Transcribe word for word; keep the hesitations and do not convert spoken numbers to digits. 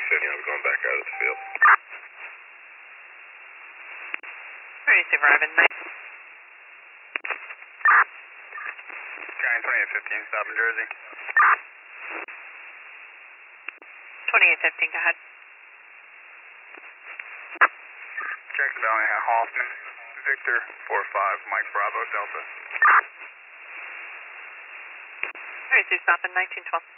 fifteen, I'm going back out of the field. thirty-six arriving. Giant twenty-eight fifteen, stop in Jersey. twenty-eight fifteen, go ahead. Jackson Valley, Hoffman, Victor, four five, Mike Bravo, Delta. thirty-six, stop in nineteen twelve.